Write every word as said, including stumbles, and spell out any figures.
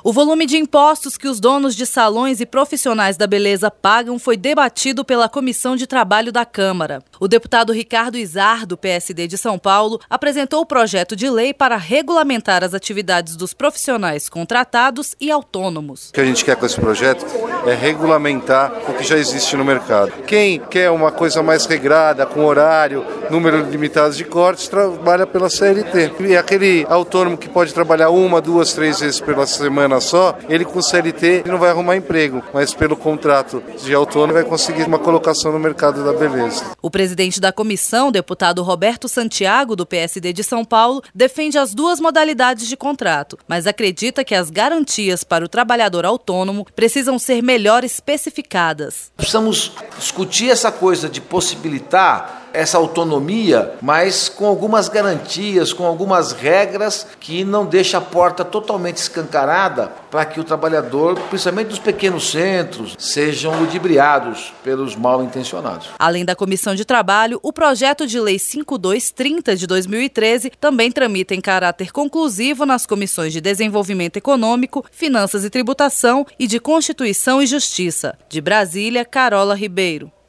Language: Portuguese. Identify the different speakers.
Speaker 1: O volume de impostos que os donos de salões e profissionais da beleza pagam foi debatido pela Comissão de Trabalho da Câmara. O deputado Ricardo Izar, do P S D de São Paulo, apresentou o projeto de lei para regulamentar as atividades dos profissionais contratados e autônomos.
Speaker 2: O que a gente quer com esse projeto é regulamentar o que já existe no mercado. Quem quer uma coisa mais regrada, com horário, número limitado de cortes, trabalha pela C L T. E aquele autônomo que pode trabalhar uma, duas, três vezes pela semana só, ele com C L T não vai arrumar emprego, mas pelo contrato de autônomo vai conseguir uma colocação no mercado da beleza.
Speaker 1: O presidente da comissão, deputado Roberto Santiago, do P S D de São Paulo, defende as duas modalidades de contrato, mas acredita que as garantias para o trabalhador autônomo precisam ser melhor especificadas.
Speaker 3: Precisamos discutir essa coisa de possibilitar essa autonomia, mas com algumas garantias, com algumas regras que não deixa a porta totalmente escancarada para que o trabalhador, principalmente dos pequenos centros, sejam ludibriados pelos mal intencionados.
Speaker 1: Além da Comissão de Trabalho, o projeto de lei cinco mil duzentos e trinta de dois mil e treze também tramita em caráter conclusivo nas comissões de Desenvolvimento Econômico, Finanças e Tributação e de Constituição e Justiça. De Brasília, Carola Ribeiro.